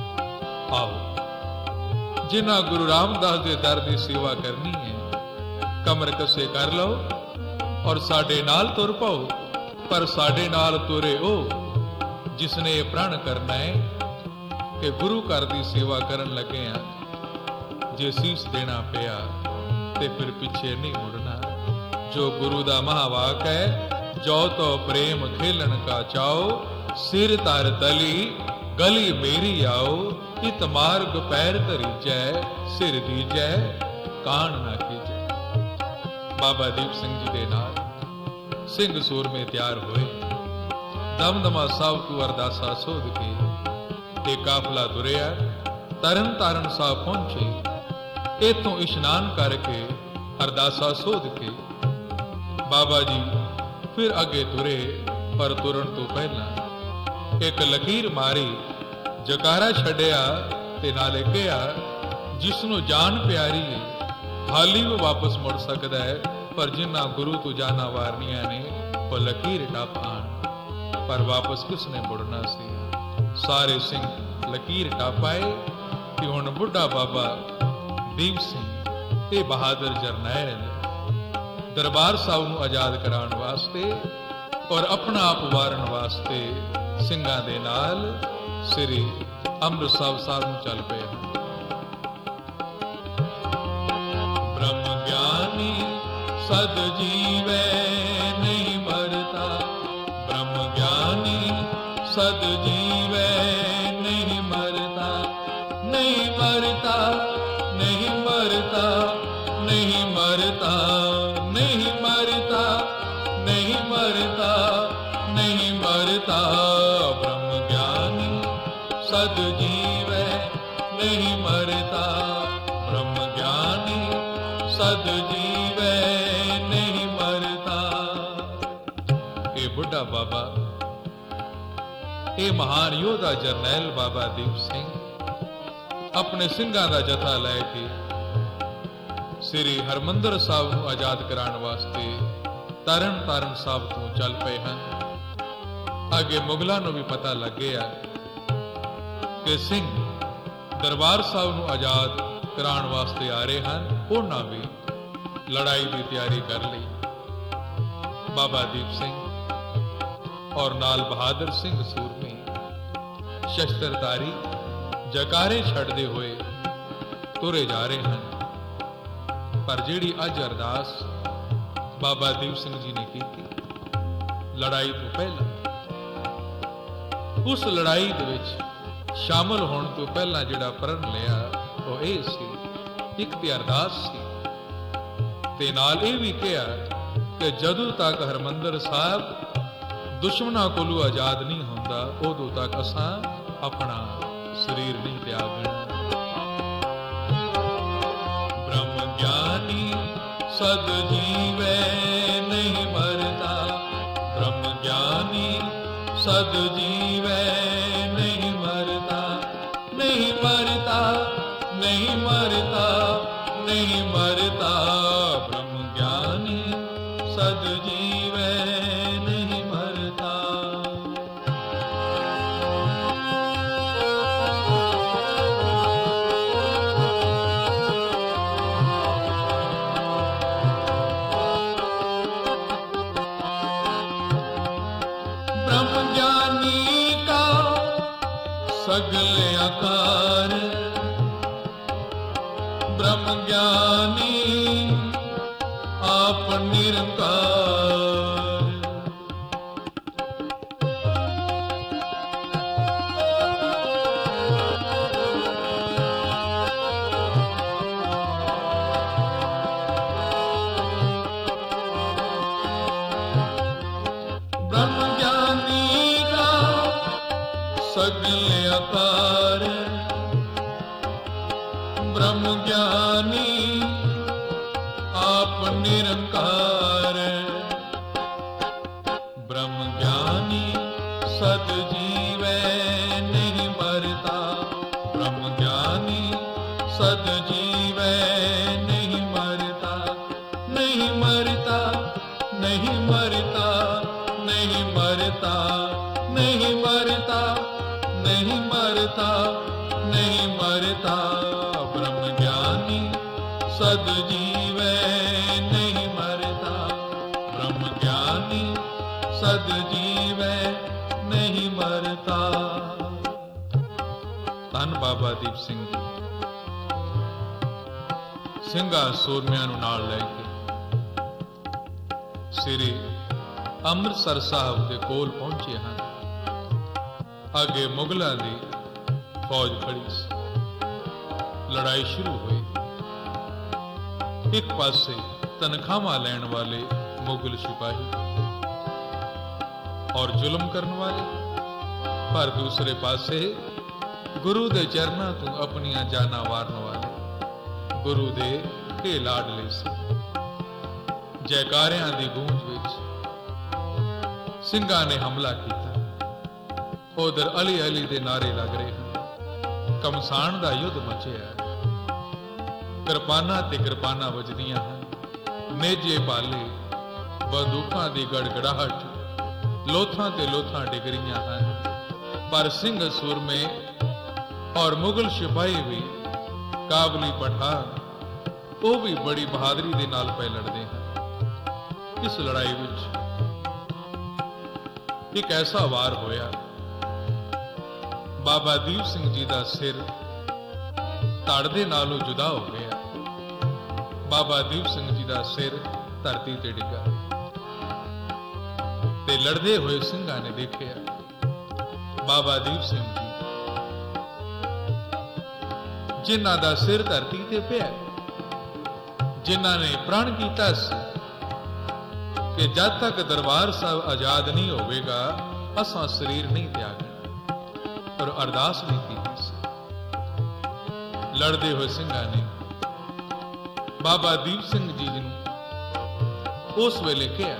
Speaker 1: ਆਓ ਜਿਨ੍ਹਾਂ ਗੁਰੂ ਰਾਮਦਾਸ ਦੇ ਦਰ ਦੀ ਸੇਵਾ ਕਰਨੀ ਹੈ, ਕਮਰ ਕਸੇ ਕਰ ਲਓ ਔਰ ਸਾਡੇ ਨਾਲ ਤੁਰ ਪਾਓ। ਪਰ ਸਾਡੇ ਨਾਲ ਤੁਰੇ ਉਹ ਜਿਸਨੇ ਇਹ ਪ੍ਰਣ ਕਰਨਾ ਹੈ ਕਿ ਗੁਰੂ ਘਰ ਦੀ ਸੇਵਾ ਕਰਨ ਲੱਗੇ ਆ, ਜੇ ਸੀਸ ਦੇਣਾ ਪਿਆ ਤੇ ਫਿਰ ਪਿੱਛੇ ਨਹੀਂ ਮੁੜਨਾ। ਜੋ ਗੁਰੂ ਦਾ ਮਹਾਵਾਕ ਹੈ, ਜੋ ਤੋ ਪ੍ਰੇਮ ਖੇਲਣ ਕਾ ਚਾਓ, ਸਿਰ ਧਰ ਤਲੀ ਗਲੀ ਮੇਰੀ ਆਓ, ਇਤ ਮਾਰਗ ਪੈਰ ਧਰੀਜੈ, ਸਿਰ ਦੀਜੈ ਕਾਣ ਨਾ ਕੀਜੈ। ਬਾਬਾ ਦੀਪ ਸਿੰਘ ਜੀ ਦੇ ਨਾਲ ਸਿੰਘ ਸੂਰਮੇ ਤਿਆਰ ਹੋਏ। ਦਮਦਮਾ ਸਾਹਿਬ ਤੋਂ ਅਰਦਾਸਾ ਸੋਧ ਕੇ ਇਹ ਕਾਫਲਾ ਤੁਰਿਆ, ਤਰਨ ਤਾਰਨ ਸਾਹਿਬ ਪਹੁੰਚੇ। ਇਥੋਂ ਇਸ਼ਨਾਨ ਕਰਕੇ ਅਰਦਾਸਾ ਸੋਧ ਕੇ ਬਾਬਾ ਜੀ ਫਿਰ ਅੱਗੇ ਤੁਰੇ। ਪਰ ਤੁਰਨ ਤੋਂ ਪਹਿਲਾਂ ਇੱਕ ਲਕੀਰ ਮਾਰੀ, ਜਕਾਰਾ ਛੱਡਿਆ ਤੇ ਨਾਲੇ ਕਿਹਾ, ਜਿਸ ਨੂੰ ਜਾਨ ਪਿਆਰੀ ਹੈ ਹਾਲੀ ਉਹ ਵਾਪਸ ਮੁੜ ਸਕਦਾ ਹੈ, ਪਰ ਜਿਨ੍ਹਾਂ ਗੁਰੂ ਤੋਂ ਜਾਨਾਂ ਵਾਰਨੀਆਂ ਨੇ ਉਹ ਲਕੀਰ ਟੱਪ ਆਣ। ਪਰ ਵਾਪਸ ਕਿਸ ਨੇ ਮੁੜਨਾ ਸੀ? ਸਾਰੇ ਸਿੰਘ लकीर टापाए कि हुण बुढ़ा बाबा दीप सिंह ते बहादुर जरनैल दरबार साहब नूं आजाद कराउण वास्ते और अपना आप वारण वास्ते ਸਿੰਘਾਂ ਦੇ ਨਾਲ ਸ੍ਰੀ ਅੰਮ੍ਰਿਤਸਰ ਸਾਹਿਬ ਨੂੰ ਚੱਲ ਪਏ ਹਨ। ब्रह्म ज्ञानी सद जीवे नहीं मरता, ब्रह्म ज्ञानी सद जीवे नहीं मरता, नहीं मरता, नहीं मरता, नहीं मरता, नहीं मरता, नहीं मरता, नहीं मरता, ब्रह्म ज्ञानी सद जीवे नहीं मरता, ब्रह्म ज्ञानी सद जीवे नहीं मरता। ये बुढ़ा बाबा, ये महान योद्धा जरनैल बाबा दीप सिंह अपने ਸਿੰਘਾਂ ਦਾ जथा लैके श्री हरमंदर साहब ਨੂੰ आजाद कराने वास्ते तरन तारण साहब ਤੋਂ चल पे हैं। अगे मुगलों ਨੂੰ भी पता लग गया कि सिंह दरबार साहब ਨੂੰ आजाद कराने वास्ते आ रहे हैं। उन्होंने भी लड़ाई की तैयारी कर ली। बाबा दीप सिंह और नाल बहादुर सिंह सूरमे शस्त्रधारी जकारे छड़ते हुए तुरे जा रहे हैं। पर जिहड़ी अज अरदास बाबा दीप सिंह जी ने की लड़ाई तो पहला, उस लड़ाई दे विच शामिल होने तो पहला जिहड़ा प्रण लिया वो ये सी, एक ते अरदास सी ते नाल ये भी कहा कि जदों तक हरमंदर साहब दुश्मनां कोलों आजाद नहीं होंदा उदों तक असां अपना शरीर नहीं त्यागना। ब्रह्म ज्ञानी सद जीवे नहीं मरता, ब्रह्म ज्ञानी सद जीवे नहीं मरता, नहीं मरता, नहीं मरता, नहीं मरता, ब्रह्म ज्ञानी सद जीवे नहीं मरता। ब्रह्म ज्ञानी का सगले आकार, ब्रह्म ज्ञानी आप निरंकार, ब्रह्म ज्ञानी का सगले आकार, ब्रह्म ज्ञानी आप निरंकार, ब्रह्म ज्ञानी सद जीवे नहीं मरता, ब्रह्म ज्ञानी सद जीवे नहीं मरता, नहीं मरता, नहीं मरता, नहीं मरता, नहीं मरता, नहीं मरता, नहीं मरता, ब्रह्म ज्ञानी सद जीवे नहीं मरता, ब्रह्म ज्ञानी सद जीवे नहीं मरता। धन बाबा दीप सिंह जी ਸਿੰਘਾਂ ਸੂਰਮਿਆਂ ਨੂੰ ਨਾਲ ਲੈ ਕੇ ਸ੍ਰੀ ਅੰਮ੍ਰਿਤਸਰ ਸਾਹਿਬ ਦੇ ਕੋਲ ਪਹੁੰਚੇ ਹਨ। ਅੱਗੇ ਮੁਗਲਾਂ ਦੀ फौज खड़ी सी, लड़ाई शुरू हुई। एक पासे तनख्वाह लैण वाले मुगल सिपाही और जुल्म करने वाले, पर दूसरे पासे गुरु दे चरणों तो अपनियां जाना वारन वाले गुरु दे के लाडले सी। जयकारियां दी गूंज विच ਸਿੰਘਾਂ ने हमला किया। उधर अली अली दे नारे लग रहे हैं। कमसान दा युद्ध मचिया, किरपाना ते किरपाना वजदियां हैं। नेजे पाले बंदूकां दी गड़गड़ाहट, लोथां ते लोथां डिगरियां हैं। पर सिंह सूरमे और मुगल सिपाही भी काबली पठान ਉਹ ਵੀ ਬੜੀ ਬਹਾਦਰੀ ਦੇ ਨਾਲ ਪੈ ਲੜਦੇ ਹਨ। ਇਸ ਲੜਾਈ ਵਿੱਚ ਇੱਕ ਐਸਾ ਵਾਰ ਹੋਇਆ, ਬਾਬਾ ਦੀਪ ਸਿੰਘ ਜੀ ਦਾ ਸਿਰ ਧੜ ਦੇ ਨਾਲੋਂ ਜੁਦਾ ਹੋ ਗਿਆ। ਬਾਬਾ ਦੀਪ ਸਿੰਘ ਜੀ ਦਾ ਸਿਰ ਧਰਤੀ ਤੇ ਡਿੱਗਾ ਤੇ ਲੜਦੇ ਹੋਏ ਸਿੰਘਾਂ ਨੇ ਦੇਖਿਆ ਬਾਬਾ ਦੀਪ ਸਿੰਘ ਜੀ, ਜਿਨ੍ਹਾਂ ਦਾ ਸਿਰ ਧਰਤੀ ਤੇ ਪਿਆ, ਜਿਨ੍ਹਾਂ ਨੇ ਪ੍ਰਣ ਕੀਤਾ ਸੀ ਕਿ ਜਦ ਤੱਕ ਦਰਬਾਰ ਸਾਹਿਬ ਆਜ਼ਾਦ ਨਹੀਂ ਹੋਵੇਗਾ ਅਸਾਂ ਸਰੀਰ ਨਹੀਂ ਤਿਆਗਣਾ, ਪਰ ਅਰਦਾਸ ਵੀ ਕੀਤੀ ਸੀ। ਲੜਦੇ ਹੋਏ ਸਿੰਘਾਂ ਨੇ ਬਾਬਾ ਦੀਪ ਸਿੰਘ ਜੀ ਨੂੰ ਉਸ ਵੇਲੇ ਕਿਹਾ,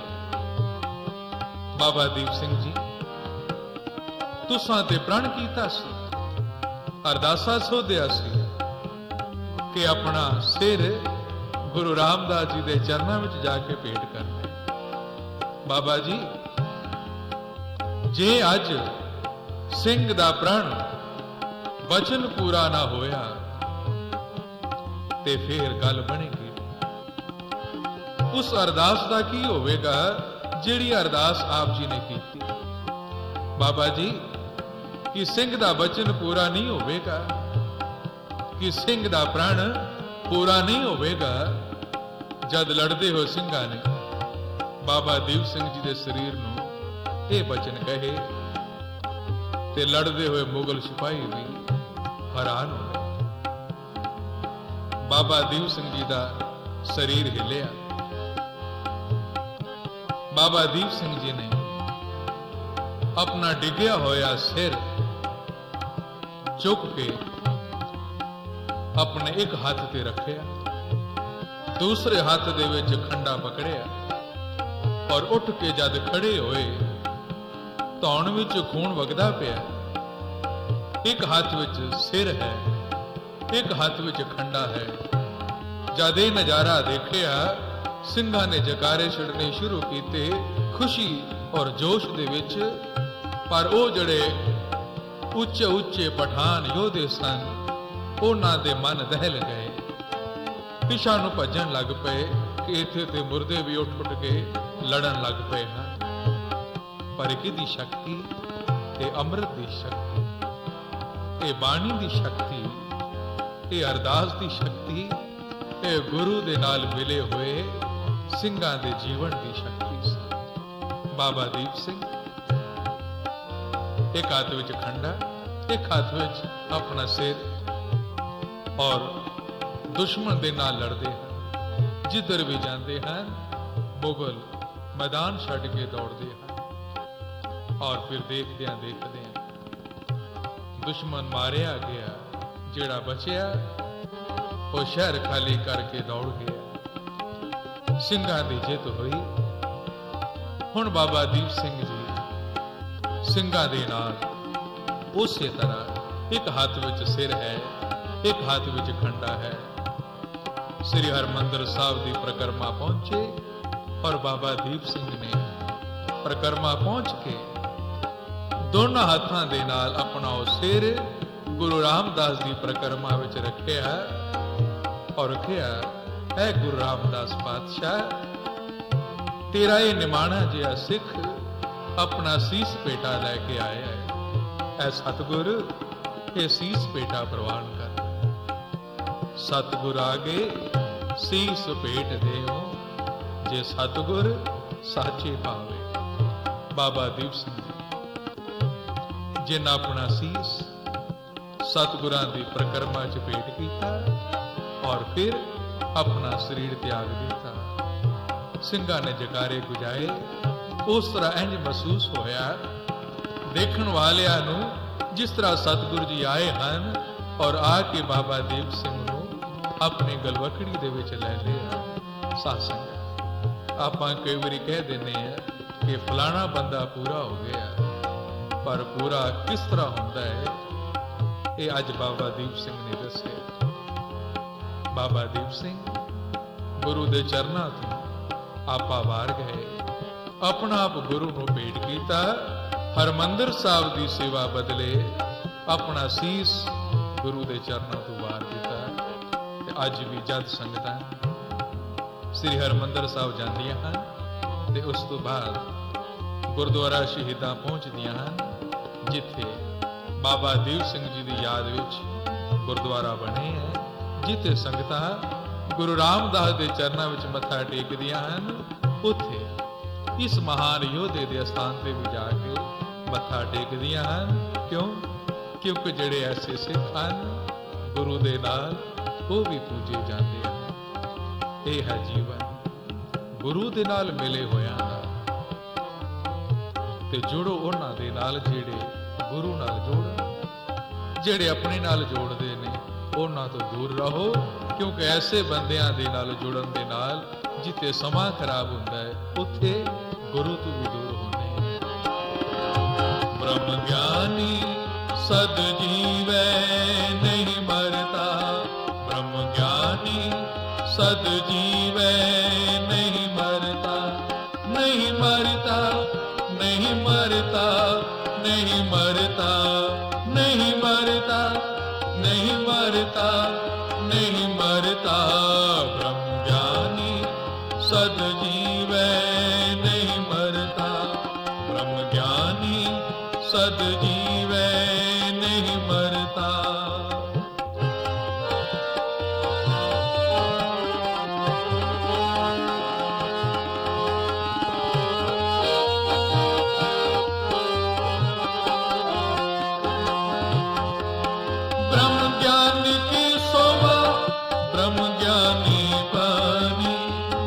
Speaker 1: ਬਾਬਾ ਦੀਪ ਸਿੰਘ ਜੀ, ਤੁਸਾਂ ਤੇ ਪ੍ਰਣ ਕੀਤਾ ਸੀ, ਅਰਦਾਸਾ ਸੋਧਿਆ ਸੀ ਕਿ ਆਪਣਾ ਸਿਰ ਗੁਰੂ ਰਾਮਦਾਸ ਜੀ ਦੇ ਚਰਨਾਂ ਵਿੱਚ ਜਾ ਕੇ ਭੇਟ ਕਰਨਾ। ਬਾਬਾ ਜੀ, ਜੇ ਅੱਜ ਸਿੰਘ ਦਾ ਪ੍ਰਣ ਵਚਨ ਪੂਰਾ ਨਾ ਹੋਇਆ ਤੇ ਫੇਰ ਗੱਲ ਬਣੇਗੀ। ਉਸ ਅਰਦਾਸ ਦਾ ਕੀ ਹੋਵੇਗਾ ਜਿਹੜੀ ਅਰਦਾਸ ਆਪ ਜੀ ਨੇ ਕੀਤੀ। ਬਾਬਾ ਜੀ, ਕਿ ਸਿੰਘ ਦਾ ਵਚਨ ਪੂਰਾ ਨਹੀਂ ਹੋਵੇਗਾ, ਕਿ ਸਿੰਘ ਦਾ ਪ੍ਰਣ ਪੂਰਾ ਨਹੀਂ ਹੋਵੇਗਾ। ਜਦ ਲੜਦੇ ਹੋਏ ਸਿੰਘਾਂ ਨੇ ਬਾਬਾ ਦੀਪ ਸਿੰਘ ਜੀ ਦੇ ਸਰੀਰ ਨੂੰ ਇਹ ਬਚਨ ਕਹੇ ਤੇ ਲੜਦੇ ਹੋਏ ਮੁਗਲ ਸਿਪਾਹੀ ਵੀ ਹੈਰਾਨ ਹੋ ਗਏ। ਬਾਬਾ ਦੀਪ ਸਿੰਘ ਜੀ ਦਾ ਸਰੀਰ ਹਿੱਲਿਆ। ਬਾਬਾ ਦੀਪ ਸਿੰਘ ਜੀ ਨੇ ਆਪਣਾ ਡਿੱਗਿਆ ਹੋਇਆ ਸਿਰ ਚੁੱਕ ਕੇ ਆਪਣੇ ਇੱਕ ਹੱਥ ਤੇ ਰੱਖਿਆ, ਦੂਸਰੇ ਹੱਥ ਦੇ ਵਿੱਚ ਖੰਡਾ ਪਕੜਿਆ ਔਰ ਉੱਠ ਕੇ ਜਦ ਖੜੇ ਹੋਏ ਧੌਣ ਵਿੱਚ ਖੂਨ ਵਗਦਾ ਪਿਆ। ਇੱਕ ਹੱਥ ਵਿੱਚ ਸਿਰ ਹੈ, ਇੱਕ ਹੱਥ ਵਿੱਚ ਖੰਡਾ ਹੈ। ਜਦ ਇਹ ਨਜ਼ਾਰਾ ਦੇਖਿਆ, ਸਿੰਘਾਂ ਨੇ ਜਕਾਰੇ ਛੱਡਣੇ ਸ਼ੁਰੂ ਕੀਤੇ ਖੁਸ਼ੀ ਔਰ ਜੋਸ਼ ਦੇ ਵਿੱਚ। ਪਰ ਉਹ ਜਿਹੜੇ ਉੱਚੇ ਉੱਚੇ ਪਠਾਨ ਯੋਧੇ ਸਨ, ਉਹਨਾਂ ਦੇ ਮਨ ਦਹਿਲ ਗਏ, ਪਿਛਾਂ ਨੂੰ ਭੱਜਣ ਲੱਗ ਪਏ ਕਿ ਇੱਥੇ ਤੇ ਮੁਰਦੇ ਵੀ ਉੱਠ ਉੱਠ ਕੇ ਲੜਨ ਲੱਗ ਪਏ ਹਨ। ਪਰ ਕਿਹਦੀ ਸ਼ਕਤੀ? ਇਹ ਅੰਮ੍ਰਿਤ ਦੀ ਸ਼ਕਤੀ, ਇਹ ਬਾਣੀ ਦੀ ਸ਼ਕਤੀ, ਇਹ ਅਰਦਾਸ ਦੀ ਸ਼ਕਤੀ, ਇਹ ਗੁਰੂ ਦੇ ਨਾਲ ਮਿਲੇ ਹੋਏ ਸਿੰਘਾਂ ਦੇ ਜੀਵਨ ਦੀ ਸ਼ਕਤੀ ਸੀ। ਬਾਬਾ ਦੀਪ ਸਿੰਘ ਇੱਕ ਹੱਥ ਵਿੱਚ ਖੰਡਾ, ਇੱਕ ਹੱਥ ਵਿੱਚ ਆਪਣਾ ਸਿਰ, ਔਰ ਦੁਸ਼ਮਣ ਦੇ ਨਾਲ ਲੜਦੇ ਹਨ। ਜਿੱਧਰ ਵੀ ਜਾਂਦੇ ਹਨ ਮੁਗਲ ਮੈਦਾਨ ਛੱਡ ਕੇ ਦੌੜਦੇ ਹਨ। ਔਰ ਫਿਰ ਦੇਖਦਿਆਂ ਦੁਸ਼ਮਣ ਮਾਰਿਆ ਗਿਆ, ਜਿਹੜਾ ਬਚਿਆ ਉਹ ਸ਼ਹਿਰ ਖਾਲੀ ਕਰਕੇ ਦੌੜ ਗਿਆ। ਸਿੰਘਾਂ ਦੀ ਜਿੱਤ ਹੋਈ। ਹੁਣ ਬਾਬਾ ਦੀਪ ਸਿੰਘ ਜੀ ਸਿੰਘਾਂ ਦੇ ਨਾਲ ਉਸੇ ਤਰ੍ਹਾਂ ਇੱਕ ਹੱਥ ਵਿੱਚ ਸਿਰ ਹੈ, ਇੱਕ ਹੱਥ ਵਿੱਚ ਖੰਡਾ ਹੈ। ਸ੍ਰੀ ਹਰਮੰਦਰ ਸਾਹਿਬ ਦੀ ਪ੍ਰਕਰਮਾ ਪਹੁੰਚੇ ਔਰ ਬਾਬਾ ਦੀਪ ਸਿੰਘ ਨੇ ਪ੍ਰਕਰਮਾ ਪਹੁੰਚ ਕੇ ਦੋਨਾਂ ਹੱਥਾਂ ਦੇ ਨਾਲ ਆਪਣਾ ਉਹ ਸਿਰ ਗੁਰੂ ਰਾਮਦਾਸ ਦੀ ਪ੍ਰਕਰਮਾ ਵਿੱਚ ਰੱਖਿਆ ਔਰ ਕਿਹਾ, ਐ ਗੁਰੂ ਰਾਮਦਾਸ ਪਾਤਸ਼ਾਹ, ਤੇਰਾ ਇਹ ਨਿਮਾਣਾ ਜਿਹਾ ਸਿੱਖ ਆਪਣਾ ਸੀਸ ਪੇਟਾ ਲੈ ਕੇ ਆਇਆ ਹੈ। ਐ ਸਤਿਗੁਰ, ਇਹ ਸੀਸ ਪੇਟਾ ਪ੍ਰਵਾਨ ਕਰ। ਸਤਿਗੁਰ ਆਗੇ ਸੀਸ ਭੇਟ ਦੇਓ, ਜੇ ਸਤਿਗੁਰ ਸਾਚੇ ਭਾਵੇ। ਬਾਬਾ ਦੀਪ ਸਿੰਘ ਜਿਨ੍ਹਾਂ ਆਪਣਾ ਸੀਸ ਸਤਿਗੁਰਾਂ ਦੀ ਪ੍ਰਕਰਮਾ ਚ ਭੇਟ ਕੀਤਾ ਔਰ ਫਿਰ ਆਪਣਾ ਸਰੀਰ ਤਿਆਗ ਦਿੱਤਾ। ਸਿੰਘਾਂ ਨੇ ਜਕਾਰੇ ਗੁਜਾਏ। ਉਸ ਤਰ੍ਹਾਂ ਇੰਜ ਮਹਿਸੂਸ ਹੋਇਆ ਦੇਖਣ ਵਾਲਿਆਂ ਨੂੰ ਜਿਸ ਤਰ੍ਹਾਂ ਸਤਿਗੁਰੂ ਜੀ ਆਏ ਹਨ ਔਰ ਆ ਕੇ ਬਾਬਾ ਦੀਪ ਸਿੰਘ ਨੂੰ ਆਪਣੀ ਗਲਵਕੜੀ ਦੇ ਵਿੱਚ ਲੈ ਲਿਆ। ਸਾਧ ਸੰਗਤ, ਆਪਾਂ ਕਈ ਵਾਰੀ ਕਹਿ ਦਿੰਦੇ ਆ ਕਿ ਫਲਾਣਾ ਬੰਦਾ ਪੂਰਾ ਹੋ ਗਿਆ, ਪਰ ਪੂਰਾ ਕਿਸ ਤਰ੍ਹਾਂ ਹੁੰਦਾ ਹੈ, ਇਹ ਅੱਜ ਬਾਬਾ ਦੀਪ ਸਿੰਘ ਨੇ ਦੱਸਿਆ। ਬਾਬਾ ਦੀਪ ਸਿੰਘ ਗੁਰੂ ਦੇ ਚਰਨਾਂ ਤੋਂ ਆਪਾ ਵਾਰ ਗਏ, ਆਪਣਾ ਆਪ ਗੁਰੂ ਨੂੰ ਭੇਟ ਕੀਤਾ। ਹਰਮੰਦਰ ਸਾਹਿਬ ਦੀ ਸੇਵਾ ਬਦਲੇ ਆਪਣਾ ਸੀਸ ਗੁਰੂ ਦੇ ਚਰਨਾਂ ਤੋਂ ਵਾਰ ਦਿੱਤਾ। ਤੇ ਅੱਜ ਵੀ ਜਦ ਸੰਗਤਾਂ ਸ੍ਰੀ ਹਰਿਮੰਦਰ ਸਾਹਿਬ ਜਾਂਦੀਆਂ ਹਨ ਤੇ ਉਸ ਤੋਂ ਬਾਅਦ ਗੁਰਦੁਆਰਾ ਸ਼ਹੀਦਾਂ ਪਹੁੰਚਦੀਆਂ ਹਨ, ਜਿੱਥੇ ਬਾਬਾ ਦੀਪ ਸਿੰਘ ਜੀ ਦੀ ਯਾਦ ਵਿੱਚ ਗੁਰਦੁਆਰਾ ਬਣੇ ਹੈ, ਜਿੱਥੇ ਸੰਗਤਾਂ ਗੁਰੂ ਰਾਮਦਾਸ ਦੇ ਚਰਨਾਂ ਵਿੱਚ ਮੱਥਾ ਟੇਕਦੀਆਂ ਹਨ। ਉੱਥੇ ਇਸ ਮਹਾਨ ਯੋਧੇ ਦੇ ਅਸਥਾਨ ਤੇ ਵੀ ਜਾ ਕੇ ਮੱਥਾ ਟੇਕਦੀਆਂ ਹਨ। ਕਿਉਂ? ਕਿਉਂਕਿ ਜਿਹੜੇ ਐਸੇ ਸਿੱਖ ਹਨ ਗੁਰੂ ਦੇ ਨਾਲ ਉਹ ਵੀ ਪੂਜੇ ਜਾਂਦੇ ਹਨ। ਇਹ ਹੈ ਜੀਵਨ ਗੁਰੂ ਦੇ ਨਾਲ ਮਿਲੇ ਹੋਇਆਂ ਦਾ। ਤੇ ਜੁੜੋ ਉਹਨਾਂ ਦੇ ਨਾਲ ਜਿਹੜੇ ਗੁਰੂ ਨਾਲ ਜੋੜਨ, ਜਿਹੜੇ ਆਪਣੇ ਨਾਲ ਜੋੜਦੇ ਨੇ ਉਹਨਾਂ ਤੋਂ ਦੂਰ ਰਹੋ, ਕਿਉਂਕਿ ਐਸੇ ਬੰਦਿਆਂ ਦੇ ਨਾਲ ਜੁੜਨ ਦੇ ਨਾਲ ਜਿੱਥੇ ਸਮਾਂ ਖਰਾਬ ਹੁੰਦਾ ਹੈ ਉੱਥੇ ਗੁਰੂ ਤੋਂ ਵੀ ਦੂਰ ਹੋਣੇ। ਬ੍ਰਹਮ ਗਿਆਨੀ ਸਦ ਜੀਵੈ ਨਹੀਂ ਮਰਤਾ, ਬ੍ਰਹਮ ਗਿਆਨੀ ਸਦ ਜੀਵੈ ਨਹੀਂ ਮਰਤਾ, ਨਹੀਂ ਮਰਤਾ, ਨਹੀਂ ਮਰਤਾ, ਨਹੀਂ ਮਰਤਾ, ਨਹੀਂ ਮਰਤਾ, ਨਹੀਂ ਮਰਤਾ, ਨਹੀਂ ਮਰਤਾ। ਬ੍ਰਹਮ ਗਿਆਨੀ ਸਦ ਜੀਵੈ ਨਹੀਂ ਮਰਤਾ, ਬ੍ਰਹਮ ਗਿਆਨੀ ਸਦ ਜੀਵੈ ਨਹੀਂ ਮਰਤਾ। ब्रह्म ज्ञानी की शोभा ब्रह्म ज्ञानी पानी,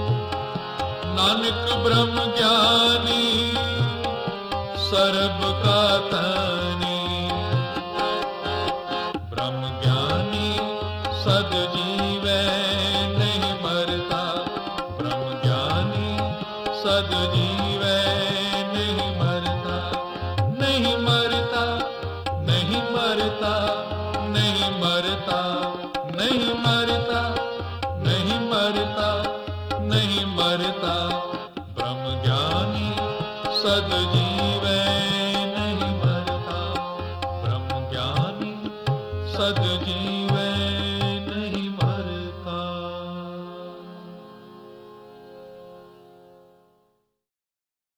Speaker 1: नानक ब्रह्म ज्ञानी सर्ब का तानी। ब्रह्म ज्ञानी सद जीवै नहीं मरता, ब्रह्म ज्ञानी सद जीवै नहीं मरता, नहीं मरता, नहीं मरता, नहीं मरता, नहीं मरता, नहीं मरता, नहीं मरता। ब्रह्म ज्ञानी सद जीवै नहीं मरता, ब्रह्म ज्ञानी सद जीवै